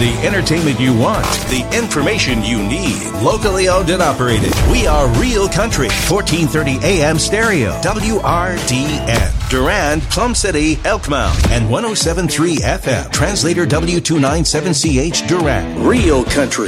The entertainment you want. The information you need. Locally owned and operated. We are Real Country. 1430 AM stereo. WRDN. Durand, Plum City, Elkmount. And 107.3 FM. Translator W297CH Durand. Real Country.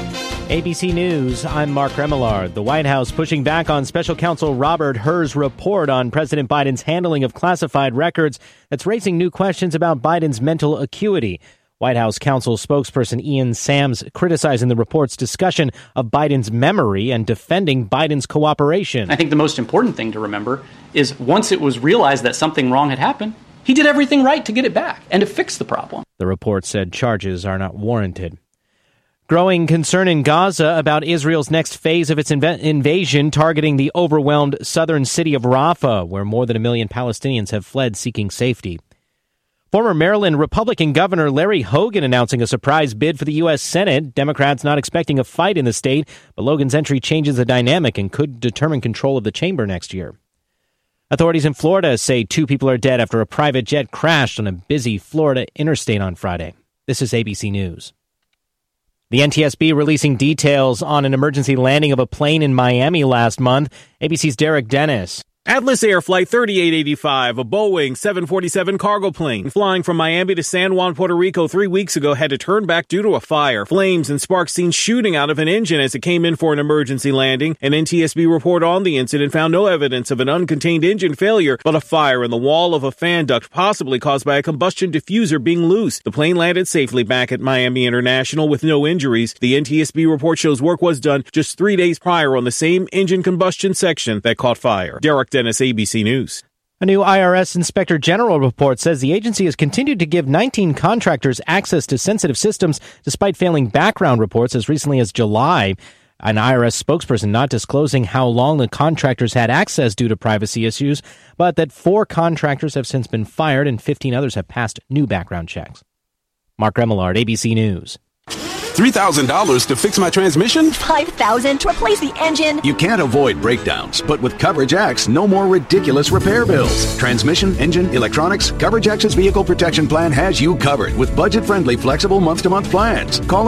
ABC News, I'm Mark Remillard. The White House pushing back on Special Counsel Robert Hur's report on President Biden's handling of classified records that's raising new questions about Biden's mental acuity. White House counsel spokesperson Ian Sams criticizing the report's discussion of Biden's memory and defending Biden's cooperation. I think the most important thing to remember is once it was realized that something wrong had happened, he did everything right to get it back and to fix the problem. The report said charges are not warranted. Growing concern in Gaza about Israel's next phase of its invasion targeting the overwhelmed southern city of Rafah, where more than 1 million Palestinians have fled seeking safety. Former Maryland Republican Governor Larry Hogan announcing a surprise bid for the U.S. Senate. Democrats not expecting a fight in the state, but Hogan's entry changes the dynamic and could determine control of the chamber next year. Authorities in Florida say 2 people are dead after a private jet crashed on a busy Florida interstate on Friday. This is ABC News. The NTSB releasing details on an emergency landing of a plane in Miami last month. ABC's Derek Dennis. Atlas Air Flight 3885, a Boeing 747 cargo plane flying from Miami to San Juan, Puerto Rico 3 weeks ago, had to turn back due to a fire. Flames and sparks seen shooting out of an engine as it came in for an emergency landing. An NTSB report on the incident found no evidence of an uncontained engine failure, but a fire in the wall of a fan duct possibly caused by a combustion diffuser being loose. The plane landed safely back at Miami International with no injuries. The NTSB report shows work was done just 3 days prior on the same engine combustion section that caught fire. Derek Dennis, ABC News. A new IRS Inspector General report says the agency has continued to give 19 contractors access to sensitive systems despite failing background reports as recently as July. An IRS spokesperson not disclosing how long the contractors had access due to privacy issues, but that 4 contractors have since been fired and 15 others have passed new background checks. Mark Remillard, ABC News. $3,000 to fix my transmission? $5,000 to replace the engine? You can't avoid breakdowns, but with Coverage X, no more ridiculous repair bills. Transmission, engine, electronics, Coverage X's vehicle protection plan has you covered with budget-friendly, flexible month-to-month plans. Call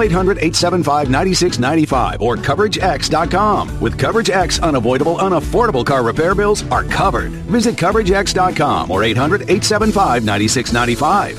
800-875-9695 or CoverageX.com. With Coverage X, unavoidable, unaffordable car repair bills are covered. Visit CoverageX.com or 800-875-9695.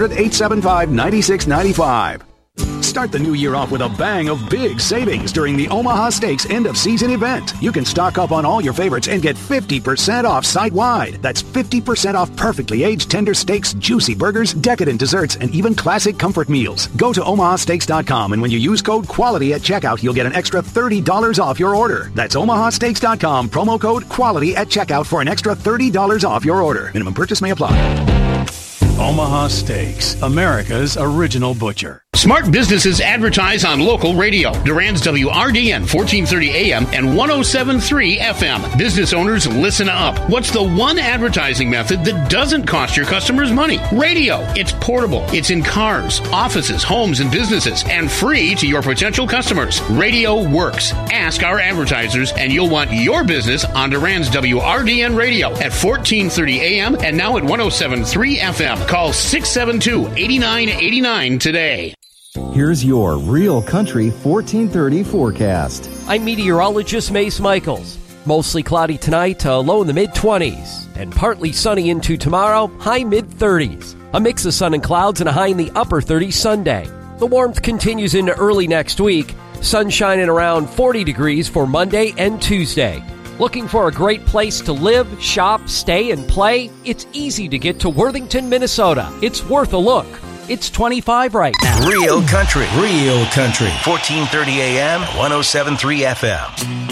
800-875-9695. Start the new year off with a bang of big savings during the Omaha Steaks end-of-season event. You can stock up on all your favorites and get 50% off site-wide. That's 50% off perfectly aged tender steaks, juicy burgers, decadent desserts, and even classic comfort meals. Go to omahasteaks.com, and when you use code QUALITY at checkout, you'll get an extra $30 off your order. That's omahasteaks.com, promo code QUALITY at checkout for an extra $30 off your order. Minimum purchase may apply. Omaha Steaks, America's original butcher. Smart businesses advertise on local radio. Durand's WRDN 1430 AM and 107.3 FM. Business owners, listen up. What's the one advertising method that doesn't cost your customers money? Radio. It's portable. It's in cars, offices, homes, and businesses, and free to your potential customers. Radio works. Ask our advertisers, and you'll want your business on Durand's WRDN radio at 1430 AM and now at 107.3 FM. Call 672-8989 today. Here's your Real Country 1430 forecast. I'm meteorologist Mace Michaels. Mostly cloudy tonight, low in the mid-20s. And partly sunny into tomorrow, high mid-30s. A mix of sun and clouds and a high in the upper 30s Sunday. The warmth continues into early next week. Sunshine at around 40 degrees for Monday and Tuesday. Looking for a great place to live, shop, stay, and play? It's easy to get to Worthington, Minnesota. It's worth a look. It's 25 right now. Real Country. 1430 AM, 107.3 FM.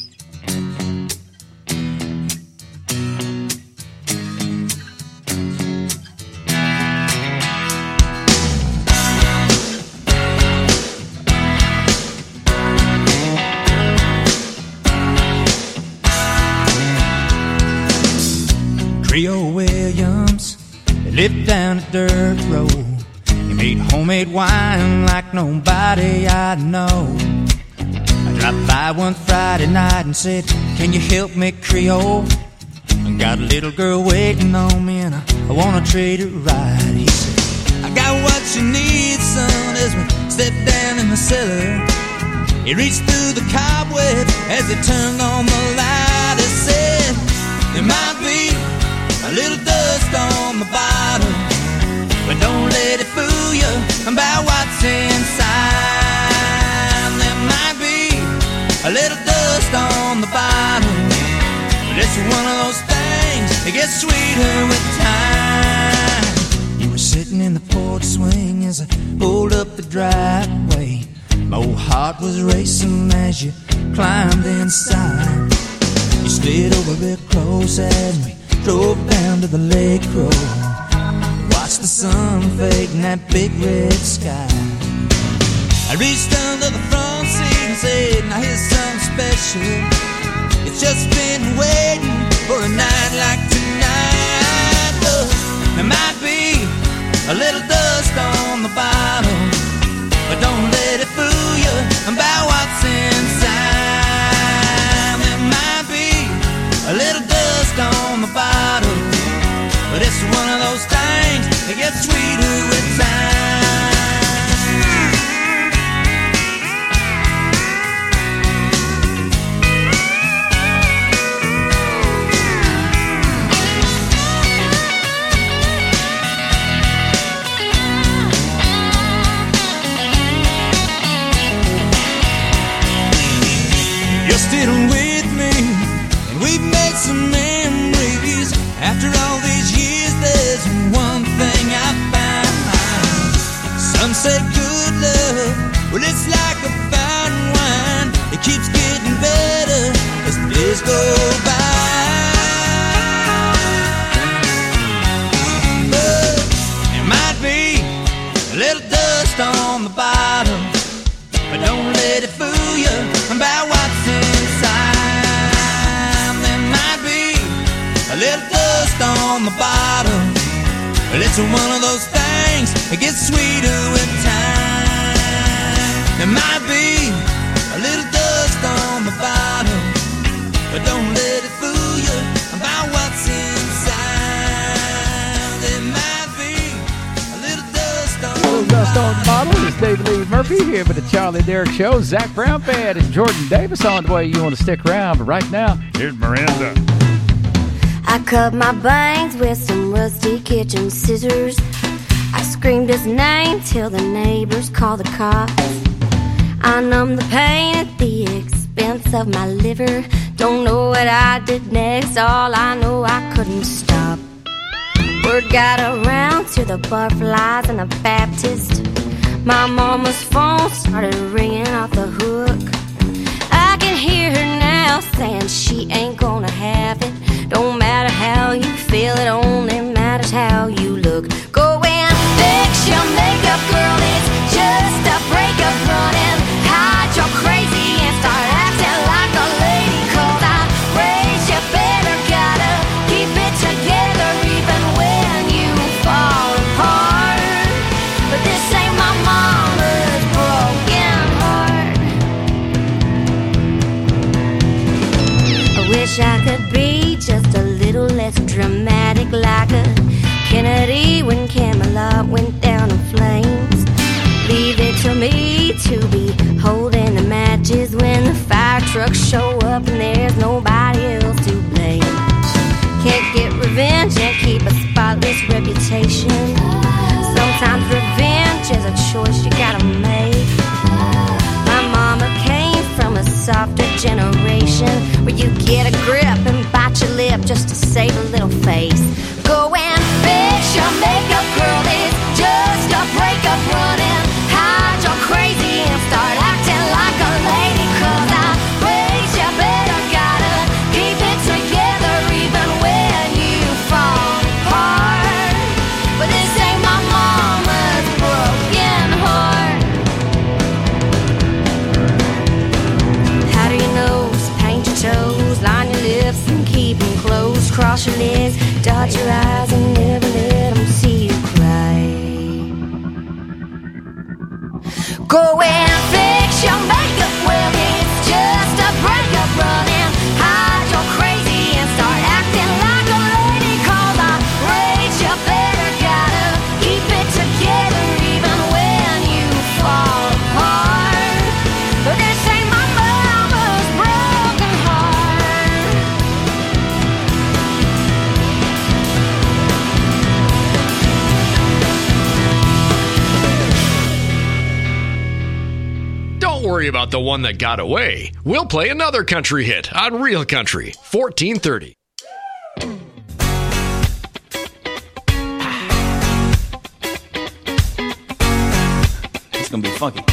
Trio Williams, they lived down a dirt road. He made homemade wine like nobody I know. I dropped by one Friday night and said, can you help me, Creole? I got a little girl waiting on me and I want to treat her right. He said, I got what you need, son, as we stepped down in the cellar. He reached through the cobweb as he turned on the light. He said, there might be a little dust on the bottom, but don't let it fool you about what's inside. There might be a little dust on the bottom, but it's one of those things that gets sweeter with time. You were sitting in the porch swing as I pulled up the driveway. My old heart was racing as you climbed inside. You slid over real close as we drove down to the lake road. Watched the sun fade in that big red sky. I reached under the front seat and said, now here's something special. It's just been waiting for a night like tonight. Look, there might be a little dust on the bottom, but don't let it fool you about what's inside. There might be a little dust on the bottom, but it's one of those things that gets sweeter with time. You're still with me, and we've made some memories. After all these years, there's one thing I found. Some say good love, well, it's like a fine wine. It keeps getting better as the days go by. But there might be a little dust on the bottom, but don't let it fool you about what's inside. There might be a little dust on the bottom, but it's one of those things that gets sweeter with time. There might be a little dust on the bottom, but don't let it fool you about what's inside. There might be a little dust on the Dust on the bottle. It's David Lee Murphy here with the Charlie Derrick Show. Zach Brown Band and Jordan Davis on the way. You want to stick around, but right now, here's Miranda. I cut my bangs with some rusty kitchen scissors. I screamed his name till the neighbors called the cops. I numbed the pain at the expense of my liver. Don't know what I did next, all I know I couldn't stop. Word got around to the butterflies and the Baptist. My mama's phone started ringing off the hook. I can hear her now saying she ain't gonna have it. Don't matter how you feel, it only matters how you look. Go and fix your makeup, girl, it's just a breakup running. Hide your crazy and start acting like a lady. Cause I raised you better, gotta keep it together even when you fall apart. But this ain't my mama's broken heart. I wish I could be just a little less dramatic, like a Kennedy when Camelot went down in flames. Leave it to me to be holding the matches when the fire trucks show up and there's nobody else to blame. Can't get revenge and keep a spotless reputation. Sometimes revenge is a choice you gotta make. My mama came from a softer generation where you get a grip and bite your lip just to save a little face. Go and fix your makeup, girl, it's just a breakup running. Hide your crazy and start acting like a lady. Cause I raised you better, gotta keep it together even when you fall apart. But this ain't my mama's broken heart. How do you know? Paint your toes, line your lips and keep them closed. Cross your legs, dot your eyes and never let them see you cry. Go and fix your makeup, well it's just a breakup running. Hide your crazy and start acting like a lady. Cause I raised you better, gotta keep it together even when you fall Don't worry about the one that got away. We'll play another country hit on Real Country, 1430. It's gonna be funky.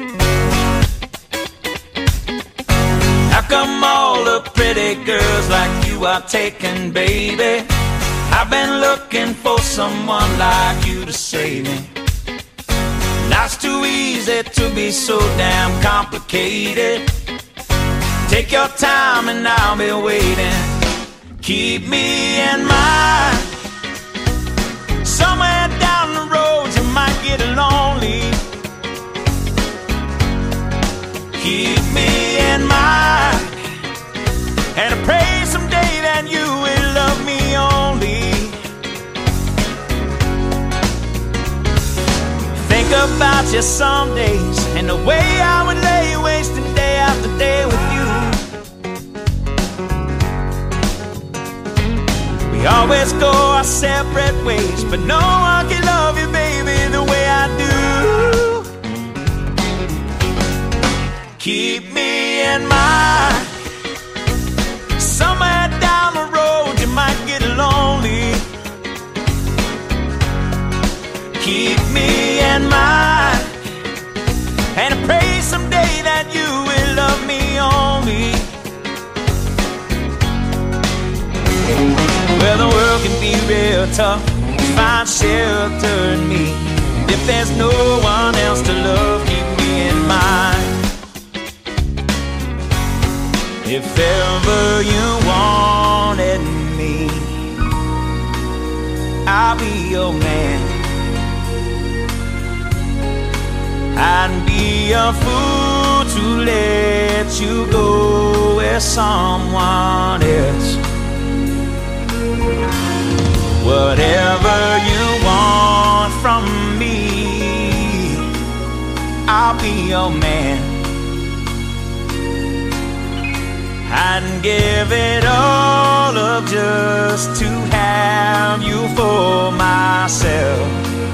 How come all the pretty girls like you are taken, baby? I've been looking for someone like you to save me. Life's too easy to be so damn complicated. Take your time and I'll be waiting. Keep me in mind. Somewhere down the road you might get lonely. Keep me in mind. And I pray someday that you will love me only. Think about you some days and the way I would lay wasting day after day with you. We always go our separate ways, but no one can love you, baby, the way I do. Keep me in mind. Somewhere down the road you might get lonely. Keep me in mind. And I pray someday that you will love me only. Well, the world can be real tough. Find shelter in me. If there's no one else to love, keep me in mind. If ever you wanted me, I'll be your man. I'd be a fool to let you go with someone else. Whatever you want from me, I'll be your man. I'd give it all up just to have you for myself.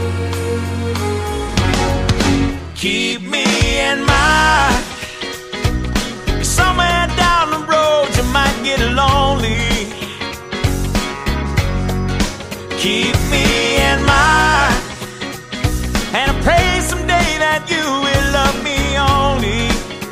Keep me in mind. Somewhere down the road you might get lonely. Keep me in mind. And I pray someday that you will love me only.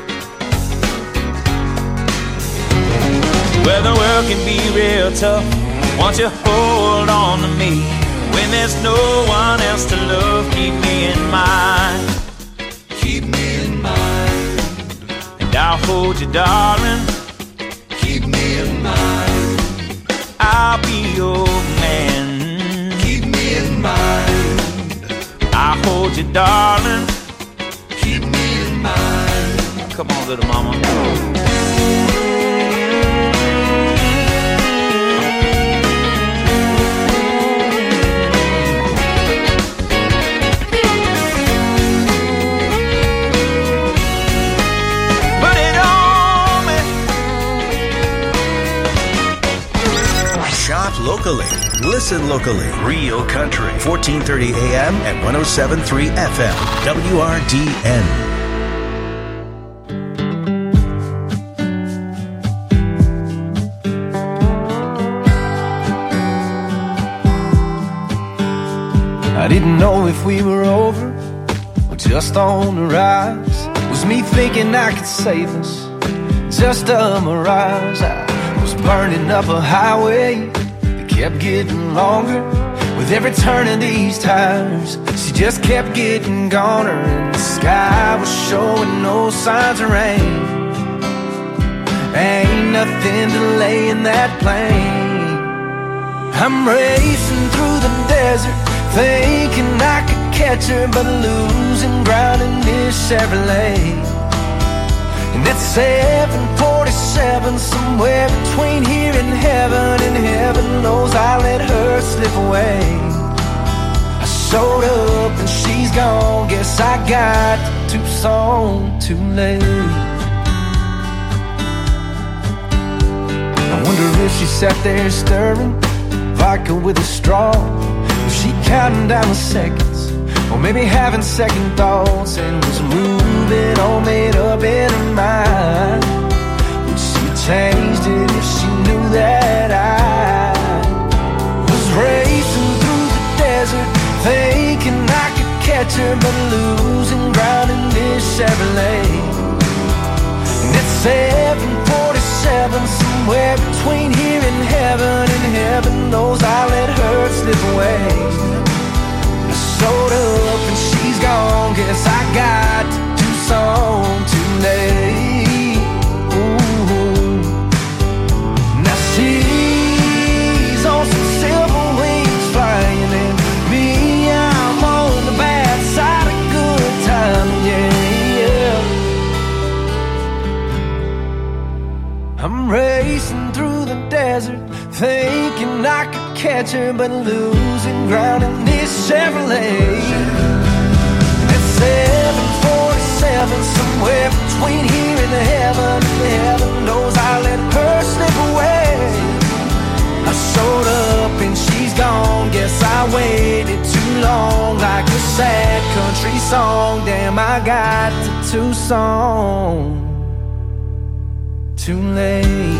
Well, the world can be real tough. Won't you hold on to me? When there's no one else to love, keep me in mind. Keep me in mind. And I'll hold you, darling. Keep me in mind. I'll be your man. Keep me in mind. I'll hold you, darling. Keep me in mind. Come on, little mama. Shop locally. Listen locally. Real Country. 1430 AM and 107.3 FM. WRDN. I didn't know if we were over or just on the rise. Was me thinking I could save us? Just a mirage. I was burning up a highway that kept getting longer. With every turn of these tires, she just kept getting goner. And the sky was showing no signs of rain. Ain't nothing delaying that plane. I'm racing through the desert, thinking I could catch her, but losing ground in this Chevrolet. And that's 747, somewhere between here and heaven knows I let her slip away. I showed up and she's gone, guess I got to Tucson too late. I wonder if she sat there stirring vodka with a straw. Was she counting down the seconds, or maybe having second thoughts, and was moving all made up 747, somewhere between here and heaven knows I let her slip away. I showed up and she's gone, guess I got to do something too late. Ooh. Now she's on some silver wings flying, and me, I'm on the bad side of good time, yeah. I'm racing through the desert, thinking I could catch her, but losing ground in this Chevrolet. At 747, somewhere between here and heaven knows I let her slip away. I showed up and she's gone, guess I waited too long, like a sad country song. Damn, I got to Tucson too late.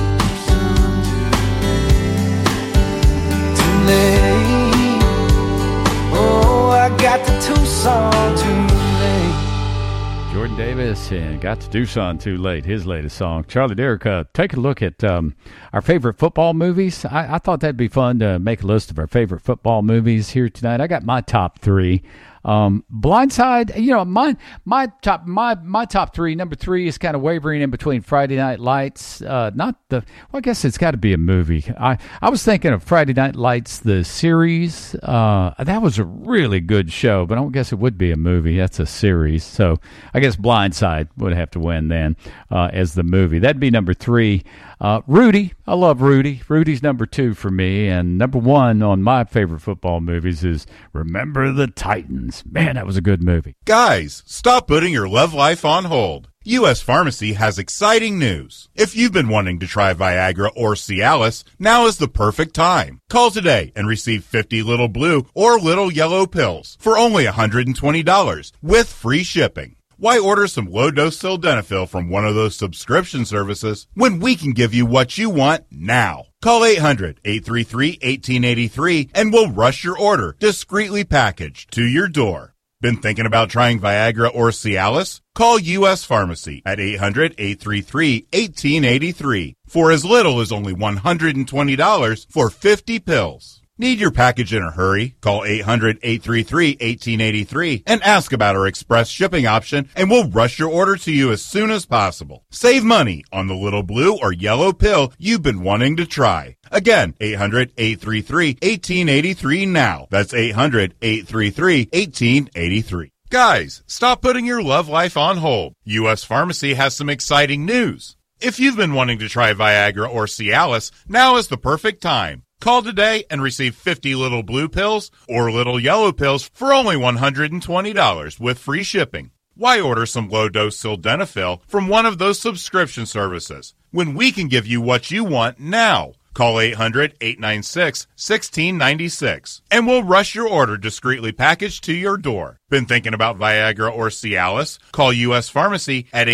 Oh, I got to Tucson too late. Jordan Davis and Got to Tucson Too Late, his latest song. Charlie Derrick, take a look at our favorite football movies. I thought that'd be fun to make a list of our favorite football movies here tonight. I got my top three. Blindside, you know, my top three. Number three is kind of wavering in between Friday Night Lights. I guess it's got to be a movie. I was thinking of Friday Night Lights, the series. That was a really good show, but I don't guess it would be a movie. That's a series. So I guess Blindside would have to win then as the movie. That'd be number three. Rudy, I love Rudy. Rudy's number two for me, and number one on my favorite football movies is Remember the Titans. Man, that was a good movie. Guys, stop putting your love life on hold. U.S. Pharmacy has exciting news. If you've been wanting to try Viagra or Cialis, now is the perfect time. Call today and receive 50 little blue or little yellow pills for only $120 with free shipping. Why order some low-dose sildenafil from one of those subscription services when we can give you what you want now? Call 800-833-1883 and we'll rush your order, discreetly packaged, to your door. Been thinking about trying Viagra or Cialis? Call U.S. Pharmacy at 800-833-1883 for as little as only $120 for 50 pills. Need your package in a hurry? Call 800-833-1883 and ask about our express shipping option, and we'll rush your order to you as soon as possible. Save money on the little blue or yellow pill you've been wanting to try. Again, 800-833-1883 now. That's 800-833-1883. Guys, stop putting your love life on hold. U.S. Pharmacy has some exciting news. If you've been wanting to try Viagra or Cialis, now is the perfect time. Call today and receive 50 little blue pills or little yellow pills for only $120 with free shipping. Why order some low-dose sildenafil from one of those subscription services when we can give you what you want now? Call 800-896-1696 and we'll rush your order discreetly packaged to your door. Been thinking about Viagra or Cialis? Call U.S. Pharmacy at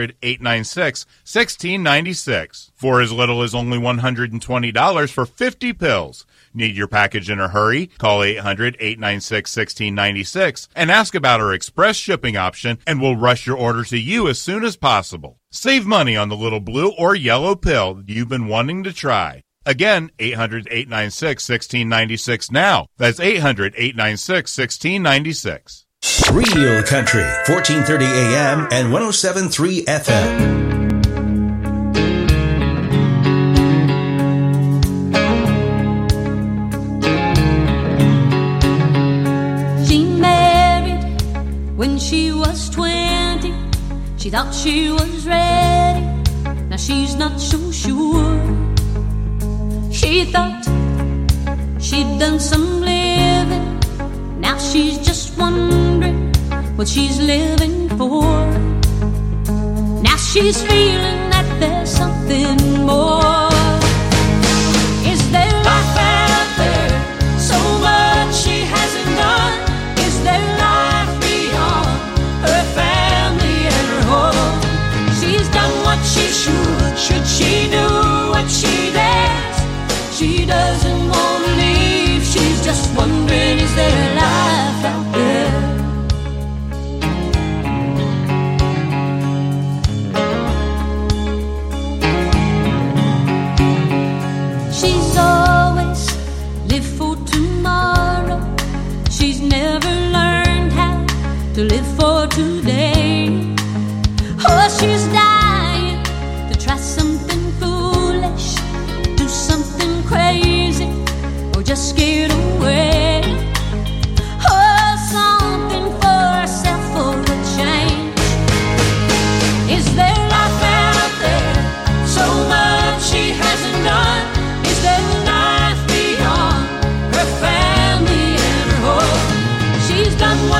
800-896-1696 for as little as only $120 for 50 pills. Need your package in a hurry? Call 800-896-1696 and ask about our express shipping option, and we'll rush your order to you as soon as possible. Save money on the little blue or yellow pill you've been wanting to try. Again, 800-896-1696 now. That's 800-896-1696. Real Country, 1430 AM and 107.3 FM. When she was 20, she thought she was ready. Now she's not so sure. She thought she'd done some living. Now she's just wondering what she's living for. Now she's feeling that there's something more. Is there life out there? So much she hasn't done. Is there life beyond her family and her home? She's done what she should. Should she do what she dares? She doesn't want to leave. She's just wondering, is there life out there?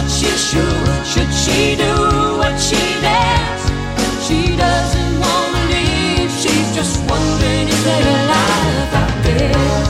what she should she do what she dares? She doesn't want to leave, she's just wondering is there a life out there?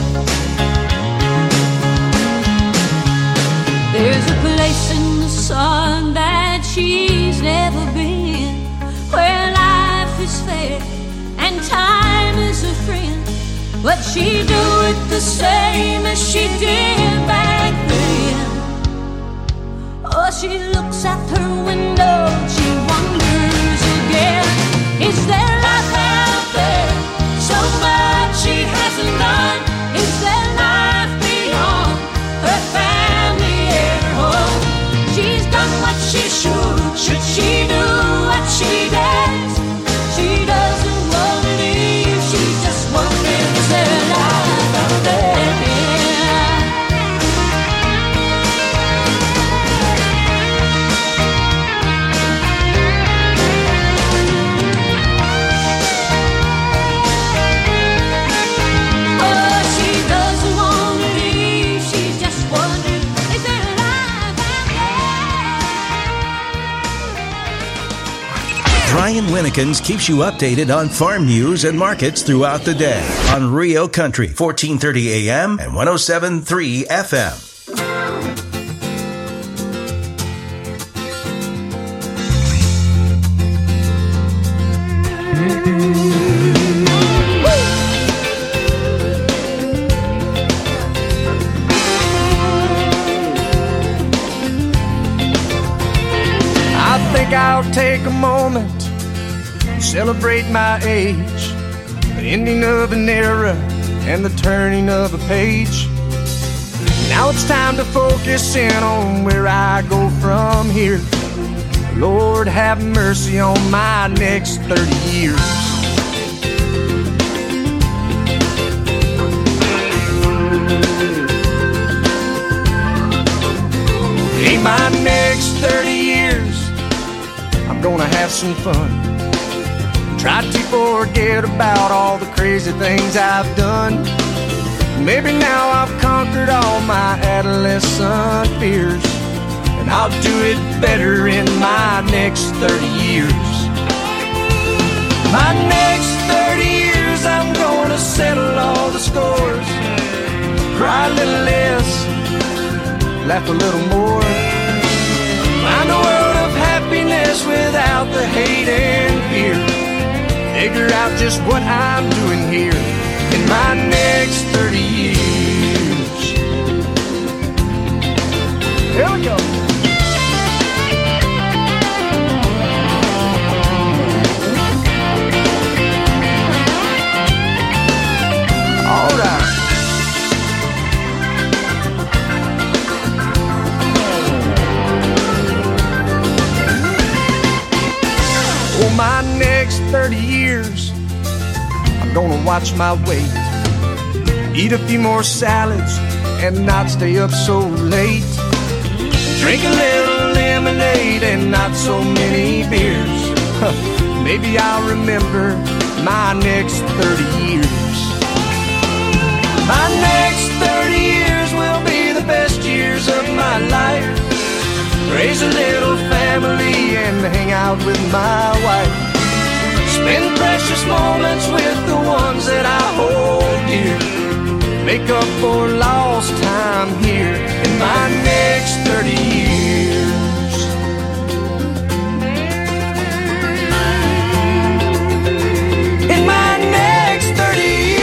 There's a place in the sun that she's never been, where life is fair and time is a friend. But she do it the same as she did back then. Oh, she looks out her window, she wonders again, is there life out there? So much she hasn't done. Is there life beyond her family and her home? She's done what she should she do what she dares? She doesn't want to leave, she's just wondering is there a life out there? Brian Winnekins keeps you updated on farm news and markets throughout the day on Rio Country, 1430 AM and 107.3 FM. I think I'll take a moment, celebrate my age, the ending of an era and the turning of a page. Now it's time to focus in on where I go from here. Lord, have mercy on my next 30 years. In my next 30 years, I'm gonna have some fun. Try to forget about all the crazy things I've done. Maybe now I've conquered all my adolescent fears, and I'll do it better in my next 30 years. My next 30 years, I'm gonna settle all the scores, cry a little less, laugh a little more, find a world of happiness without the hate and fear. Figure out just what I'm doing here in my next 30 years. Here we go. All right. Oh, my next 30 years, I'm gonna watch my weight, eat a few more salads and not stay up so late, drink a little lemonade and not so many beers. Maybe I'll remember my next 30 years. My next 30 years will be the best years of my life. Raise a little family and hang out with my wife. Spend precious moments with the ones that I hold dear. Make up for lost time here in my next 30 years. In my next 30 years.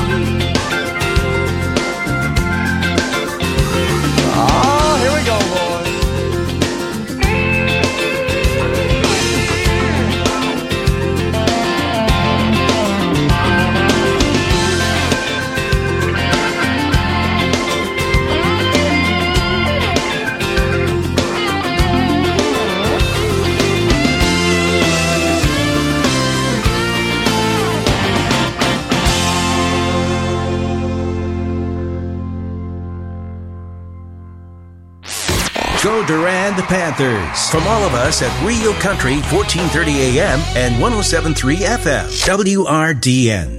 Oh, here we go, boys. Go Durand Panthers. From all of us at Real Country 1430 AM and 107.3 FM. WRDN.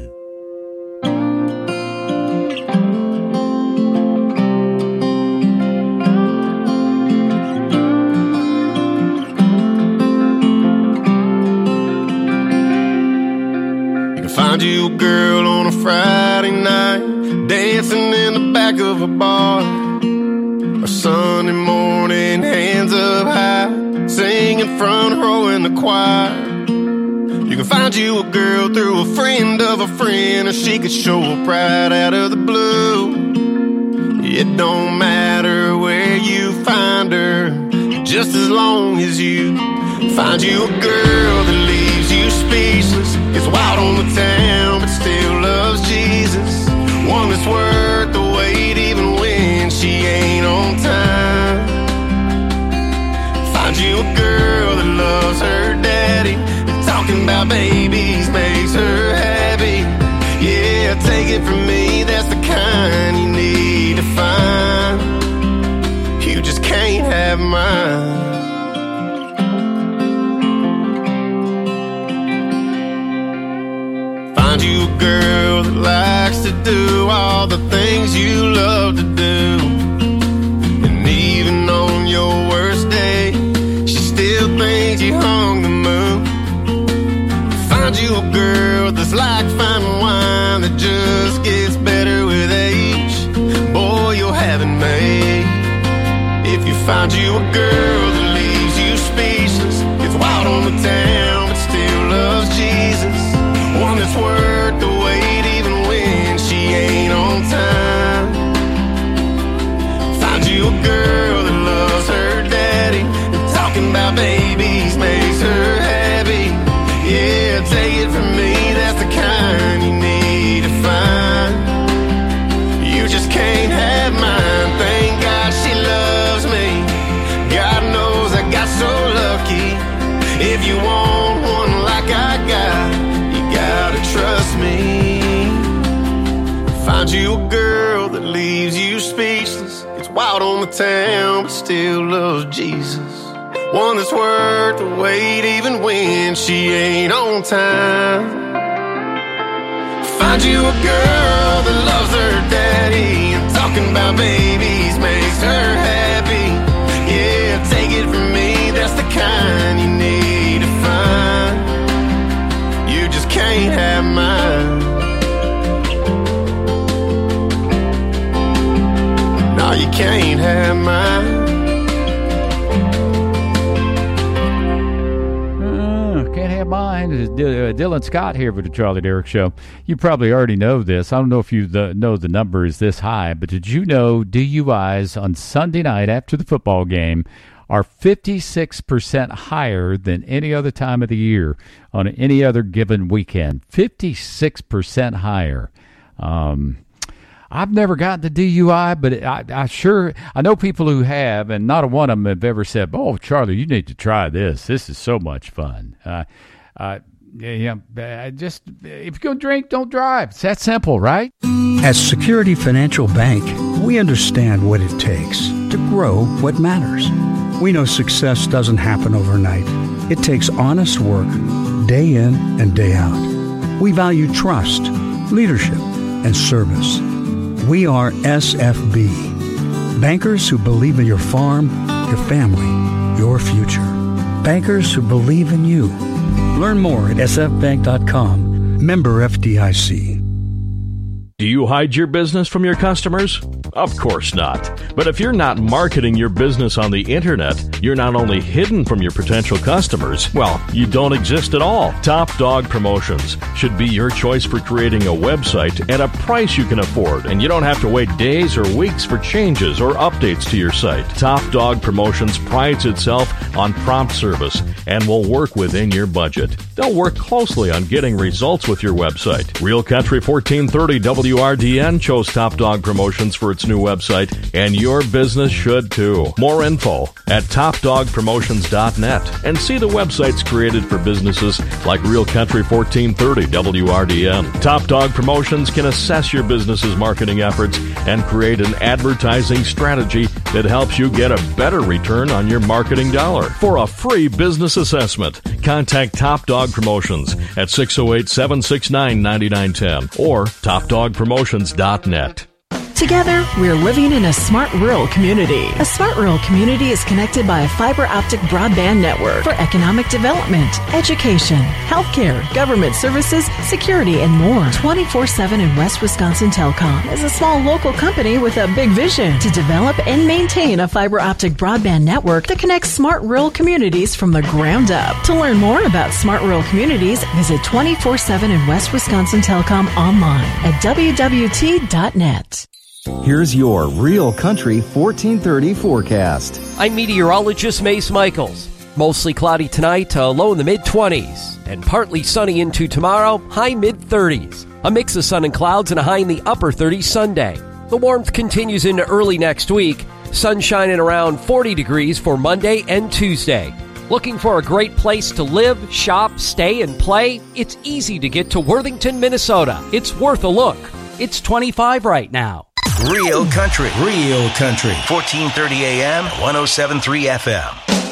Find you a girl on a Friday night, dancing in the back of a bar. Or Sunday morning, hands up high, singing front row in the choir. You can find you a girl through a friend of a friend, or she could show up right out of the blue. It don't matter where you find her, just as long as you find you a girl that leaves you speechless. Gets wild on the town, but still loves Jesus. One that's worth the wait even when she ain't on time. Find you a girl that loves her daddy, and talking about babies makes her happy. Yeah, take it from me, that's the kind you need to find. You just can't have mine. Find you a girl that likes to do all the things you love to do, and even on your worst day, she still thinks you hung the moon. Find you a girl that's like fine wine that just gets better with age. Boy, you'll have it made. If you find you a girl that leaves you speechless, gets wild on the town but still loves Jesus. One that's worth the wait even when she ain't on time. Find you a girl that loves her daddy, and talking about babies makes her happy. Yeah, take it from me, that's the kind you need to find. You just can't have mine. Thank God she loves me. God knows I got so lucky. If you want one like I got, gotta trust me. Find you a girl that leaves you speechless, gets wild on the town but still loves Jesus. One that's worth the wait even when she ain't on time. Find you a girl that loves her daddy, and talking about babies makes her happy. Yeah, take it from me, that's the kind you need to find. You just can't have mine. No, you can't have mine. Can't have mine. Dylan Scott here with the Charlie Derrick Show. You probably already know this. I don't know if you know the number is this high, but did you know DUIs on Sunday night after the football game are 56% higher than any other time of the year on any other given weekend? 56% higher. I've never gotten the DUI, but I know people who have, and not one of them have ever said, "Oh, Charlie, you need to try this. This is so much fun." Just if you're going to drink, don't drive. It's that simple, right? At Security Financial Bank, we understand what it takes to grow what matters. We know success doesn't happen overnight. It takes honest work, day in and day out. We value trust, leadership, and service. We are SFB, bankers who believe in your farm, your family, your future. Bankers who believe in you. Learn more at sfbank.com. Member FDIC. Do you hide your business from your customers? Of course not. But if you're not marketing your business on the internet, you're not only hidden from your potential customers, well, you don't exist at all. Top Dog Promotions should be your choice for creating a website at a price you can afford, and you don't have to wait days or weeks for changes or updates to your site. Top Dog Promotions prides itself on prompt service and will work within your budget. They'll work closely on getting results with your website. Real Country 1430 WRDN chose Top Dog Promotions for its new website, and your business should too. More info at topdogpromotions.net, and see the websites created for businesses like Real Country 1430 WRDN. Top Dog Promotions can assess your business's marketing efforts and create an advertising strategy It helps you get a better return on your marketing dollar. For a free business assessment, contact Top Dog Promotions at 608-769-9910 or topdogpromotions.net. Together, we're living in a smart rural community. A smart rural community is connected by a fiber optic broadband network for economic development, education, healthcare, government services, security, and more. 24/7 in West Wisconsin Telecom is a small local company with a big vision to develop and maintain a fiber optic broadband network that connects smart rural communities from the ground up. To learn more about smart rural communities, visit 24/7 in West Wisconsin Telecom online at wwt.net. Here's your Real Country 1430 forecast. I'm meteorologist Mace Michaels. Mostly cloudy tonight, low in the mid-20s, and partly sunny into tomorrow, high mid-30s. A mix of sun and clouds and a high in the upper 30s Sunday. The warmth continues into early next week. Sunshine at around 40 degrees for Monday and Tuesday. Looking for a great place to live, shop, stay, and play? It's easy to get to Worthington, Minnesota. It's worth a look. It's 25 right now. Real Country. 1430 AM, 107.3 FM.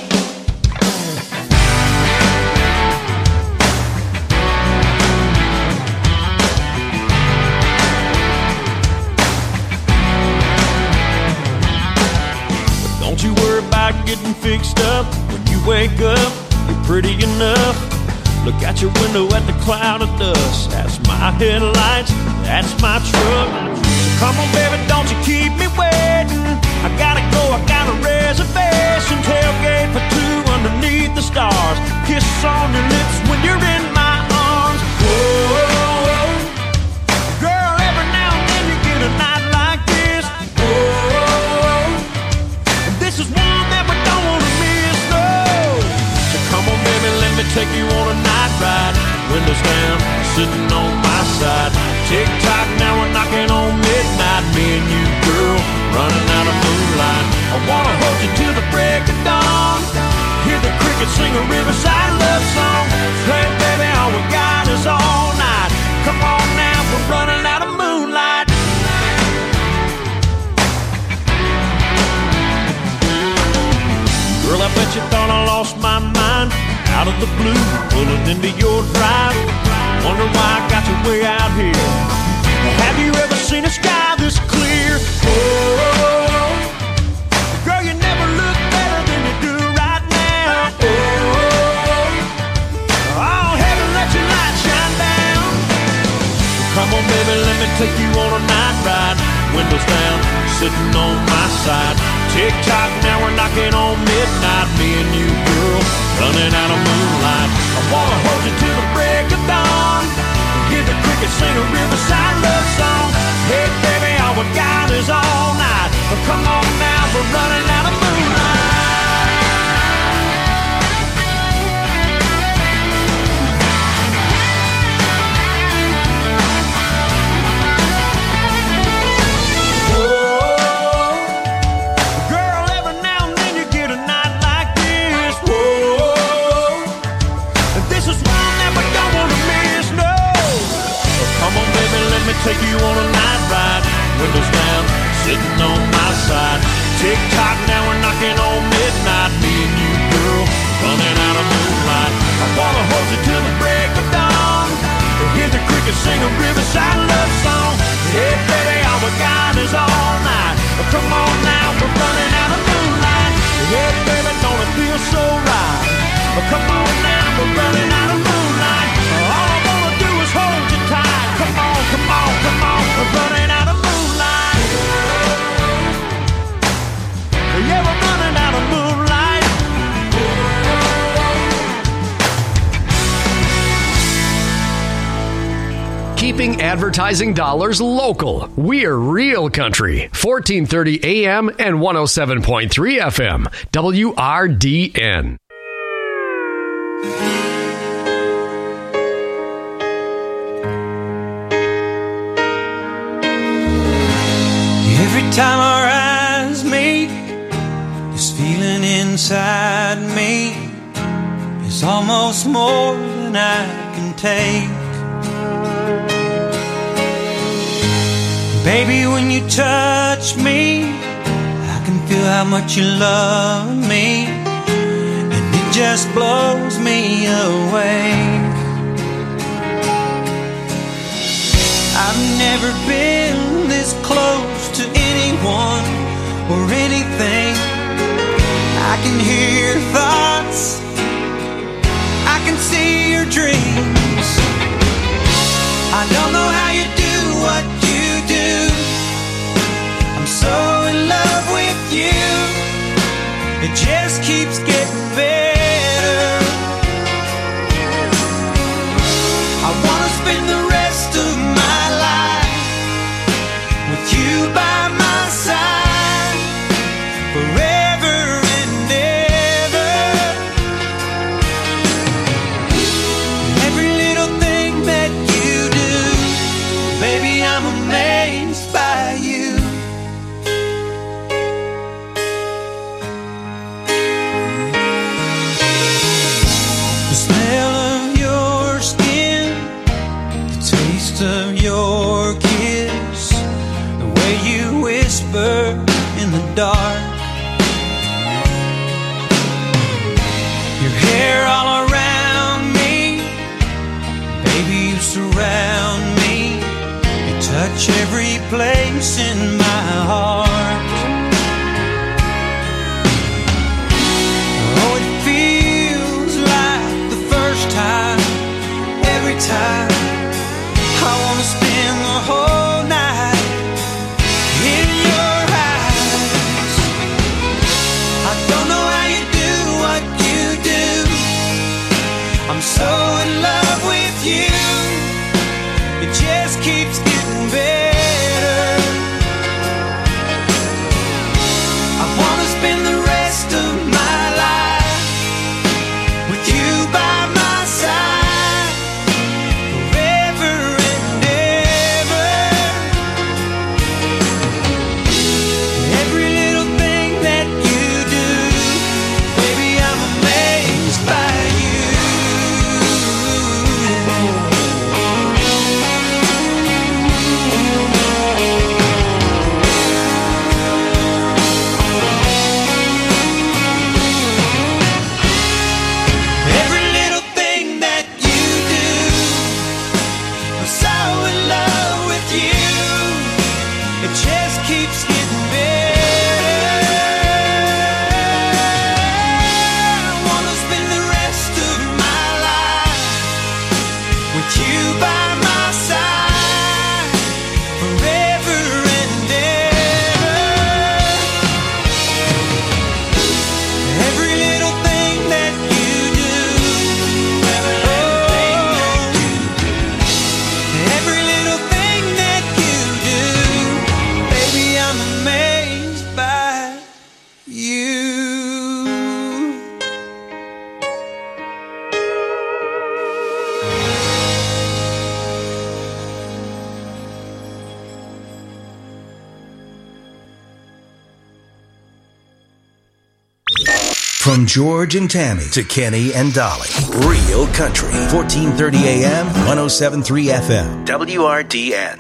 Don't you worry about getting fixed up. When you wake up, you're pretty enough. Look out your window at the cloud of dust. That's my headlights, that's my truck. Come on, baby, don't you keep me waiting. I gotta go, I got a reservation. Tailgate for two underneath the stars. Kiss on your lips when you're in my arms. Whoa, girl, every now and then you get a night like this. Whoa, and this is one that we don't wanna miss, no. So come on, baby, let me take you on a night ride. Windows down, sitting on my side. Tick-tock, now we're knocking on midnight. Me and you, girl, running out of moonlight. I wanna hold you till the break of dawn. Hear the crickets sing a riverside love song. Hey, baby, all we got is all night. Come on now, we're running out of moonlight. Girl, I bet you thought I lost my mind. Out of the blue, pulling into your drive. Wonder why I got you way out here. Have you ever seen a sky this clear? Oh, girl, you never look better than you do right now. Oh, heaven, let your light shine down. Come on, baby, let me take you on a night ride. Windows down, sitting on my side. Tick-tock, now we're knocking on midnight. Me and you, girl, running out of moonlight. I wanna hold you till the break of dawn. Hear the crickets sing a riverside love song. Hey, baby, all we got is all night. But come on now, we're running out of moonlight. Take you on a night ride, windows down, sitting on my side. Tick-tock, now we're knocking on midnight. Me and you, girl, running out of moonlight. I wanna hold you till the break of dawn. Hear the crickets sing a riverside love song. Hey, baby, all we got is all night. Come on now, we're running out of moonlight. Hey, baby, don't it feel so right? Come on now, we're running out of moonlight. All I wanna do is hold you tight. Come on, come on, come on, we're running out of moonlight. Yeah, we're running out of moonlight. Keeping advertising dollars local. We're Real Country. 1430 AM and 107.3 FM. WRDN. Every time our eyes meet, this feeling inside me is almost more than I can take. Baby, when you touch me, I can you how much you love me, and it just blows me away. I've never been this close to anyone or anything. I can hear your thoughts, I can see your dreams. I don't know how you do what you do. I'm so in love with you. It just keeps getting better. I wanna spend the rest of my life with you by my side forever and ever. Every little thing that you do, baby, I'm amazed by you. The smell of your skin, the taste of your kiss, the way you whisper in the dark, your hair all around me, baby, you surround me, you touch every place in my heart. Oh, it feels like the first time, every time. I wanna spend the whole night in your eyes. I don't know how you do what you do. I'm so in love with you. It just keeps getting better. I wanna spend the rest of my life with you by my side forever and ever. Every little thing that you do, baby, I'm amazed by you. Every little thing that you do, I'm so in love with you. It just keeps getting better. I wanna spend the rest of my life with you by my side forever and ever. Every little thing that you do, every little thing that you do, baby, I'm amazed by you. From George and Tammy to Kenny and Dolly. Real Country. 1430 AM, 107.3 FM. WRDN.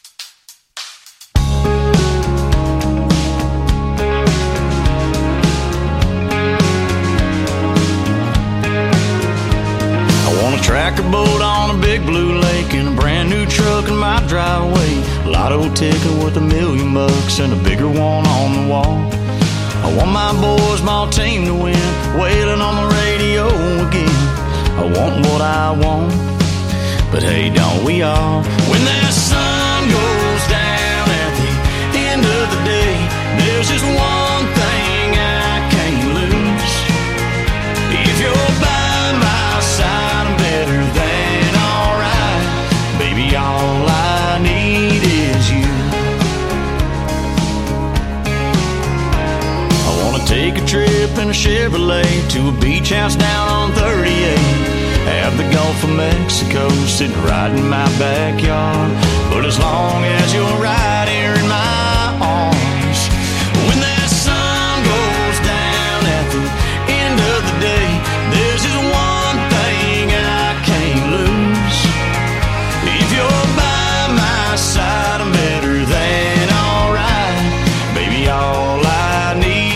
I want a tractor boat on a big blue lake and a brand new truck in my driveway. Lotto ticket worth $1,000,000 and a bigger one on the wall. I want my boys, my team to win, wailing on the radio again. I want what I want, but hey, don't we all? When that sun goes down at the end of the day, there's just one thing I can't lose. If you're by my side, I'm better than alright. Baby, all I need is you. Take a trip in a Chevrolet to a beach house down on 38. Have the Gulf of Mexico sitting right in my backyard. But as long as you're right here in my arms, when that sun goes down at the end of the day, there's just one thing I can't lose. If you're by my side, I'm better than alright. Baby, all I need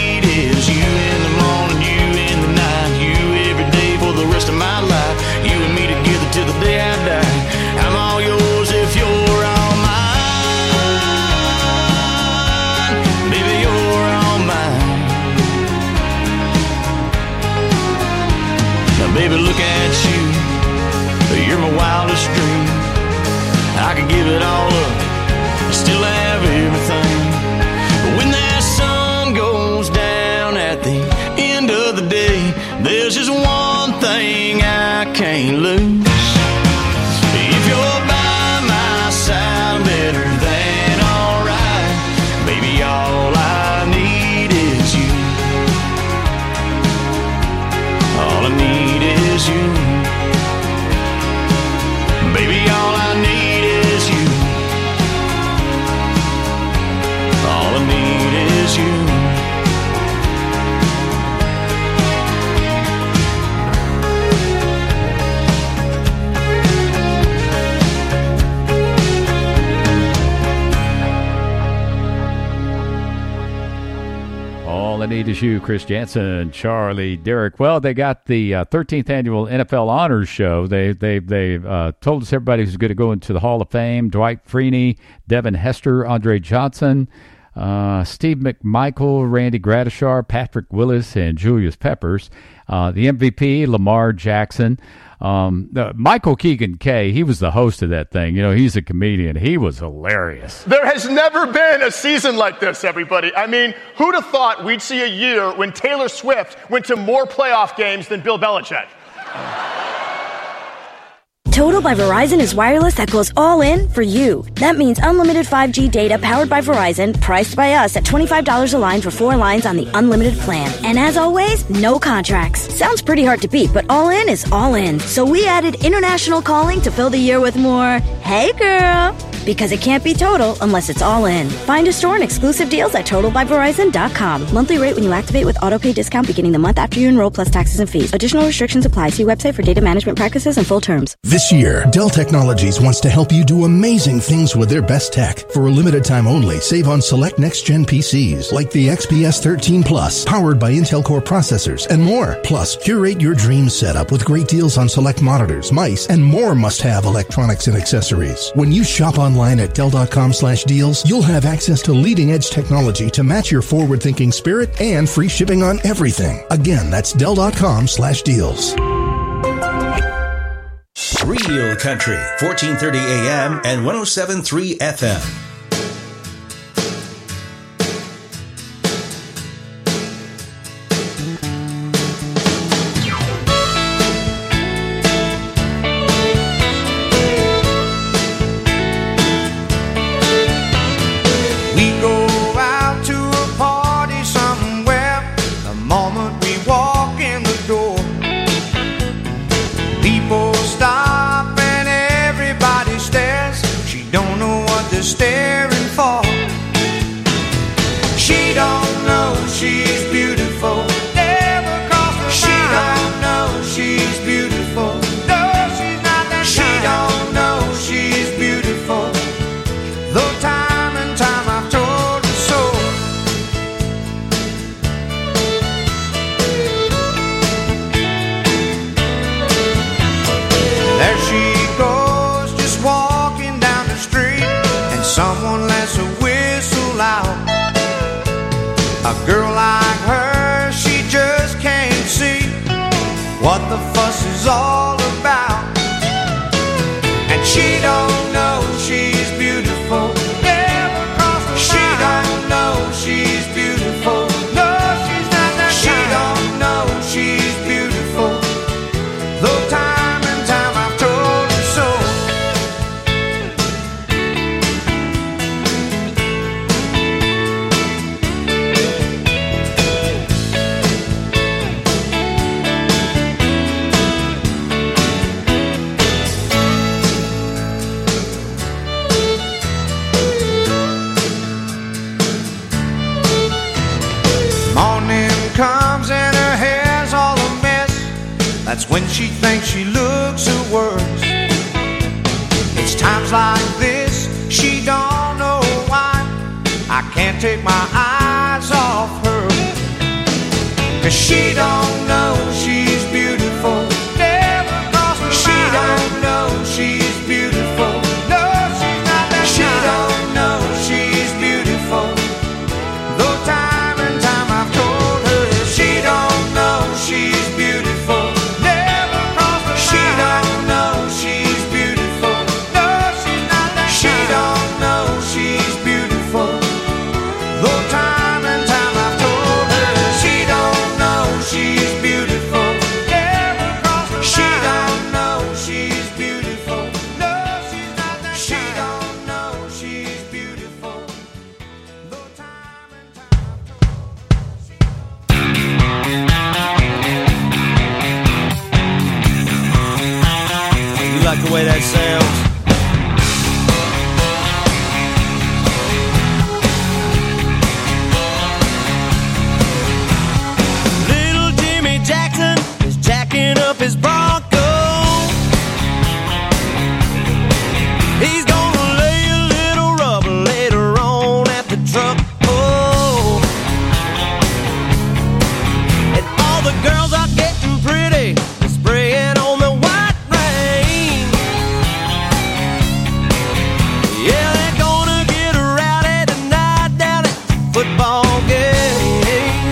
that's you. You're my wildest dream. I could give it all up, still have everything. But when that sun goes down at the end of the day, there's just one thing I can't lose. If you're by my side, better than alright. Baby, all I need is you. All I need is you. Baby, all I need is you. All I need is you. All I Need Is You, Chris Janson, Charlie Derrick. Well, they got the 13th annual NFL Honors Show. They told us everybody who's going to go into the Hall of Fame: Dwight Freeney, Devin Hester, Andre Johnson, Steve McMichael, Randy Gradishar, Patrick Willis, and Julius Peppers. The MVP, Lamar Jackson. Michael Keegan-Kay, he was the host of that thing. You know, he's a comedian. He was hilarious. There has never been a season like this, everybody. I mean, who'd have thought we'd see a year when Taylor Swift went to more playoff games than Bill Belichick? Total by Verizon is wireless that goes all in for you. That means unlimited 5G data powered by Verizon, priced by us at $25 a line for 4 lines on the unlimited plan. And as always, no contracts. Sounds pretty hard to beat, but all in is all in. So we added international calling to fill the year with more, hey girl, because it can't be total unless it's all in. Find a store and exclusive deals at totalbyverizon.com. Monthly rate when you activate with autopay discount beginning the month after you enroll plus taxes and fees. Additional restrictions apply. See website for data management practices and full terms. This year, Dell Technologies wants to help you do amazing things with their best tech. For a limited time only, save on select next-gen PCs like the XPS 13 Plus, powered by Intel Core processors, and more. Plus, curate your dream setup with great deals on select monitors, mice, and more must-have electronics and accessories. When you shop online at Dell.com/deals, you'll have access to leading-edge technology to match your forward-thinking spirit and free shipping on everything. Again, that's Dell.com/deals. Real Country, 1430 AM and 107.3 FM. We go out to a party somewhere the moment we walk in the door. People stop and everybody stares. She don't know what they're staring for. She don't know she's beautiful. Never crossed her mind. She don't know she's beautiful. No, she's not that kind. She don't know she's beautiful. Though time and time I've told her so. There she goes, just walking down the street, and someone lets a whistle out. A girl like her, she just can't see what the fuss is all about. And she don't know she's beautiful. Never crossed her mind. She don't know she's beautiful. No, she's not that kind. She don't know she's beautiful. Though time and time I've told her so. Morning comes and her hair's all a mess. That's when she thinks she looks her worst. It's times like this she don't know why I can't take my eyes off her. 'Cause she don't know she's beautiful. Never crossed her mind. She don't know she's beautiful. No, she's not that kind. She don't know she's beautiful. Though time and time I've told her she don't know she's beautiful. Never crossed her mind. like the way that sounds. Little Jimmy Jackson is jacking up his Bronco. He's gonna lay a little rubber later on at the truck. Oh, and all the girls are getting pretty, spraying on the white rain. Yeah, they're gonna get rowdy tonight down at the football game.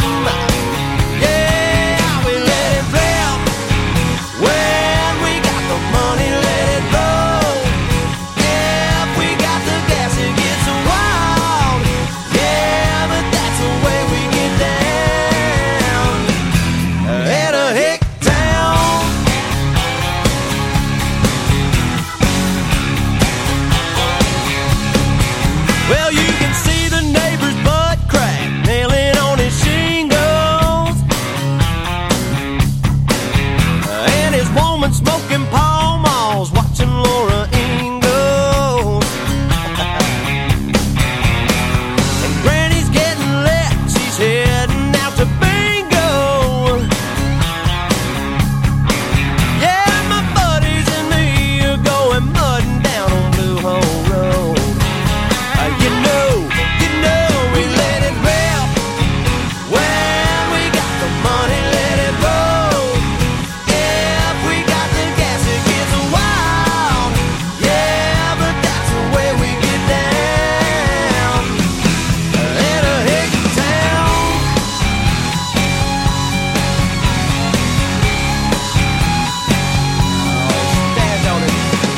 Yeah, we let it rip. When we got the money, let it roll. Yeah, if we got the gas, it gets wild. Yeah, but that's the way we get down. At a hick town. Well, you can see the neighbor's butt crack nailing on his shingles, and his woman smoking Pall Malls, watching Laura Ingalls. And Granny's getting lit, she's heading out to bingo. Yeah, my buddies and me are going mudding down on Blue Hole Road. You know, we let it rip. When we got the money, let it roll. If we got the gas, it gets wild. Yeah, but that's the way we get down. In a hick town. Stand on it.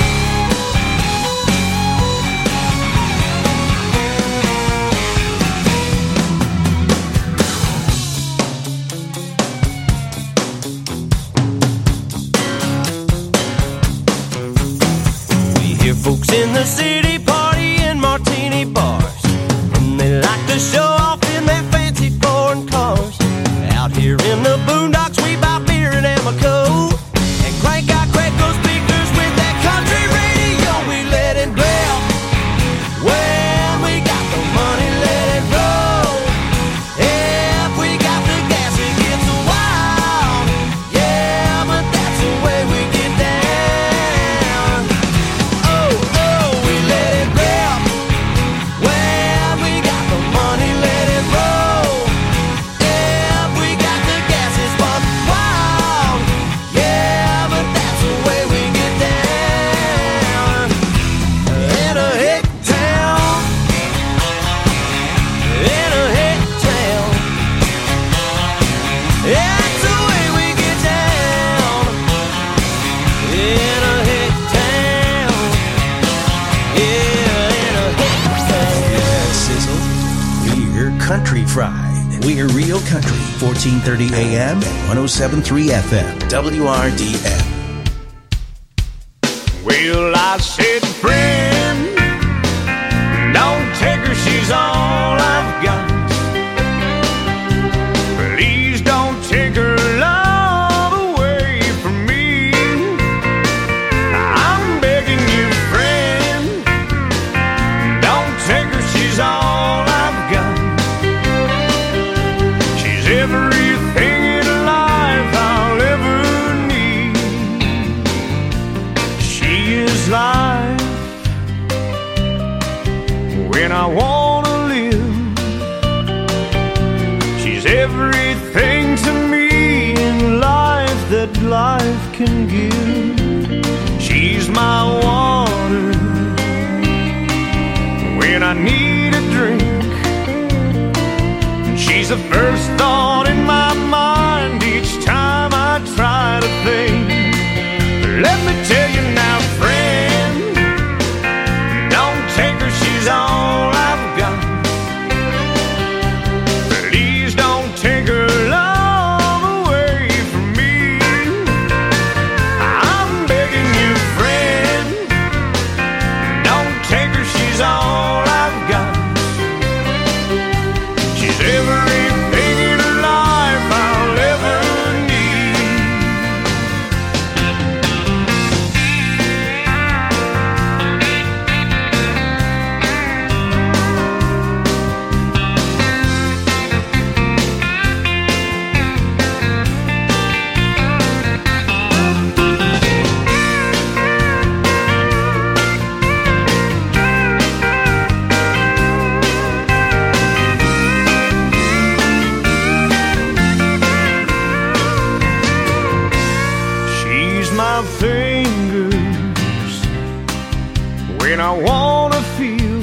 We hear folks in the city party in martini bars, and they like to show off in their fancy foreign cars. Out here in the boondocks, we buy beer and Amoco, and crank out Quaco speakers with that country radio. We let it rip. When we got the money, let it roll. If we got the gas, it gets wild. Yeah, but that's the way we get down. Oh, we let it rip. When we got the money, let it roll. If we got the gas, it's buck wild. Yeah, but that's the way we get down. In a hick town. In a hick town. That's the way we get down. In a hick town. Yeah, in a hick town. Yeah, sizzle. We're Country Fried. We're Real Country, 1430 AM and 107.3 FM, WRDN. Well, I said, friend, don't take her, she's all I've got. Please don't take her love away from me. I'm begging you, friend, don't take her, she's all I've got. She's everything in life I'll ever need. She is life when I wanna live. She's everything to me in life that life can give. She's my water when I need a drink. She's the first thought in my mind each time I try to think. Let me tell you now, friend, don't take her, she's all I've got. Please don't take her love away from me. I'm begging you, friend, don't take her, she's all I've got. She's everything in life I'll ever need. when I wanna feel.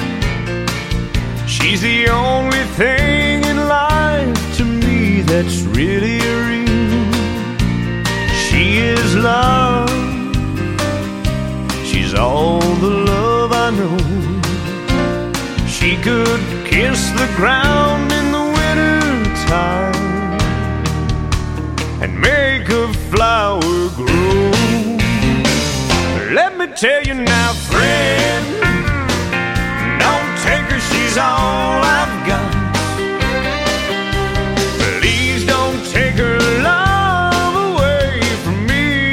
She's the only thing in life to me that's really real. She is love. She's all the love I know. She could kiss the ground in the winter time and make a flower grow. Let me tell you now, friend, don't take her, she's all I've got. Please don't take her love away from me.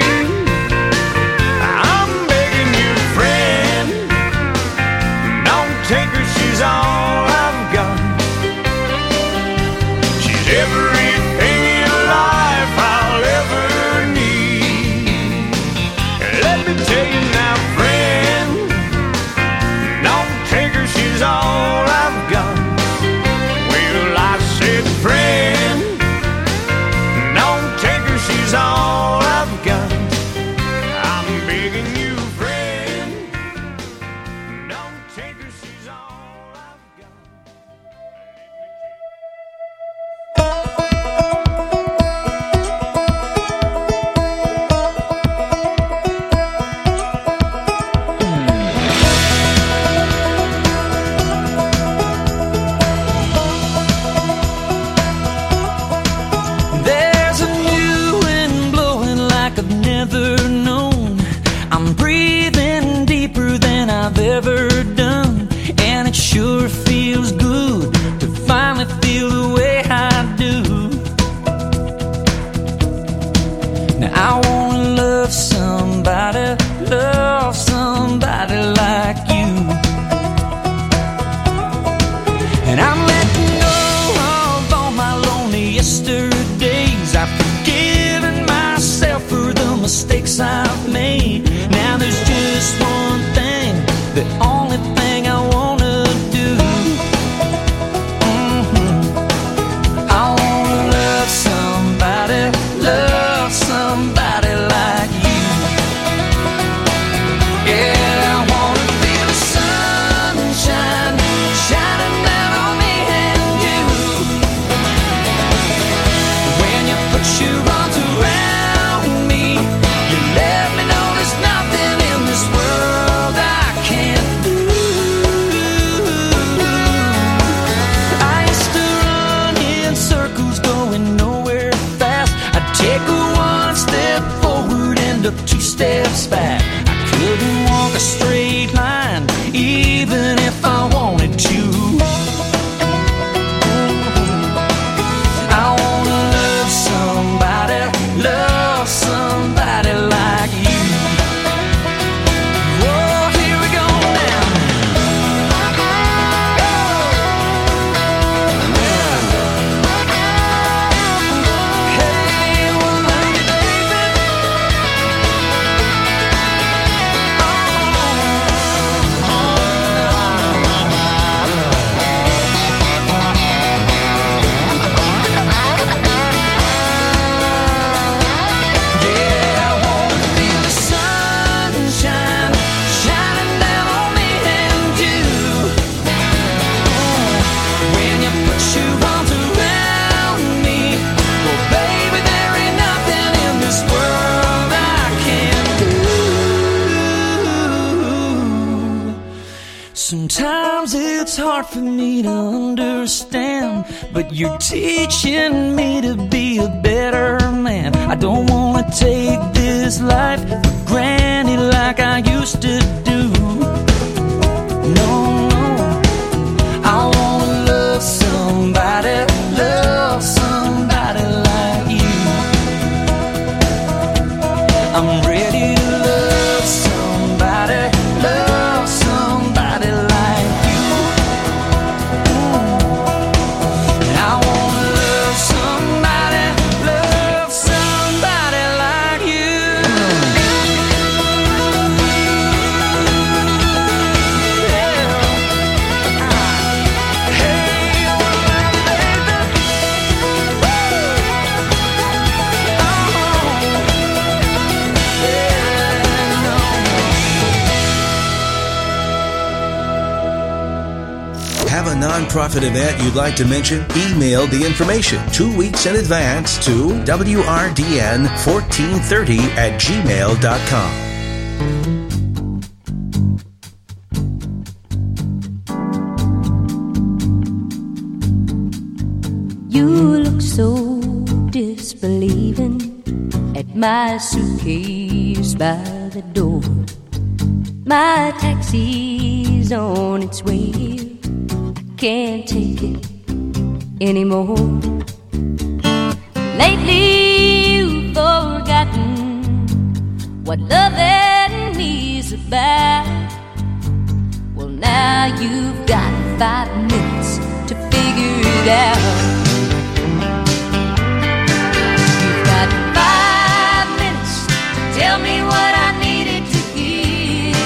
I'm begging you, friend, don't take her, she's all I've got. She's everything in life I'll ever need. Let me tell you now, friend, don't take her, she's all I've got. Well, I said, friend, don't take her, she's all I've got. I'm begging you, friend, don't take her, she's all I've got. There's a new wind blowing like I've never known. I'm breathing deeper than I've ever done, and it sure feels good to finally feel the way I do. Now I wanna love somebody like you. And I'm letting go of all my lonely yesterdays. I've forgiven myself for the mistakes I've made. Now there's just one thing, the only thing I wanna do. I wanna love somebody like you. Yeah, I wanna feel the sunshine shining down on me and you. When you put your arms around me, you let me know there's nothing in this world I can't do. I used to run in circles going nowhere fast. I'd take one step forward and up two steps back. I couldn't walk a straight line even if I wanted to. I wanna love somebody like you. Whoa, here we go now. Hey, well, love you, baby. Yeah, I wanna feel the sunshine shining down on me and you. When you put your arms around me, well, baby, there ain't nothing in this world I can't do. Sometimes it's hard for me to understand, but you're teaching me to be a better man. I don't wanna take this life for granted like I used to do. No, no, I wanna love somebody like you. I'm ready to love somebody like you. I wanna love somebody like you. nonprofit event you'd like to mention? Email the information 2 weeks in advance to wrdn1430@gmail.com. You look so disbelieving at my suitcase by the door. My taxi's on its way here. Can't take it anymore. Lately you've forgotten what loving me's about. Well, now you've got 5 minutes to figure it out. You've got 5 minutes to tell me what I needed to hear.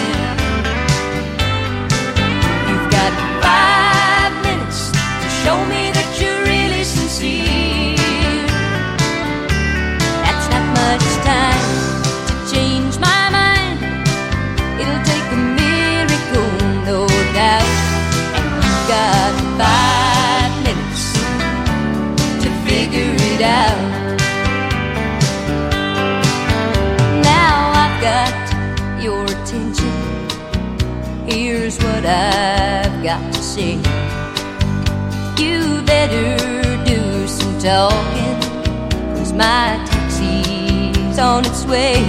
You've got 5 minutes to show me that you're really sincere. That's not much time to change my mind. It'll take a miracle, no doubt. And you've got 5 minutes to figure it out. Now I've got your attention. Here's what I've got to say. You better do some talking, 'cause my taxi's on its way.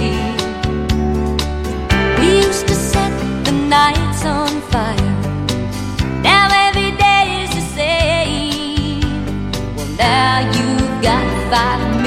We used to set the nights on fire. Now every day is the same. Well, now you've got 5 minutes